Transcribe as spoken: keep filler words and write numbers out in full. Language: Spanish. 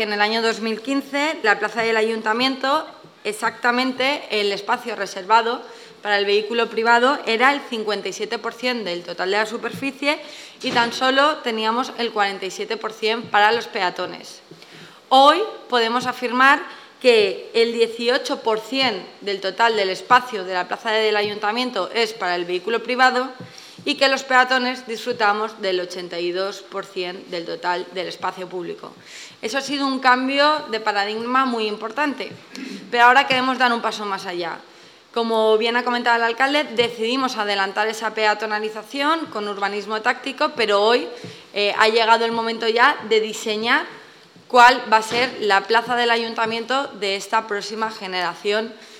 En el año dos mil quince, la plaza del Ayuntamiento, exactamente el espacio reservado para el vehículo privado era el cincuenta y siete por ciento del total de la superficie y tan solo teníamos el cuarenta y siete por ciento para los peatones. Hoy podemos afirmar que el dieciocho por ciento del total del espacio de la plaza del Ayuntamiento es para el vehículo privado y que los peatones disfrutamos del ochenta y dos por ciento del total del espacio público. Eso ha sido un cambio de paradigma muy importante, pero ahora queremos dar un paso más allá. Como bien ha comentado el alcalde, decidimos adelantar esa peatonalización con urbanismo táctico, pero hoy eh, ha llegado el momento ya de diseñar cuál va a ser la plaza del Ayuntamiento de esta próxima generación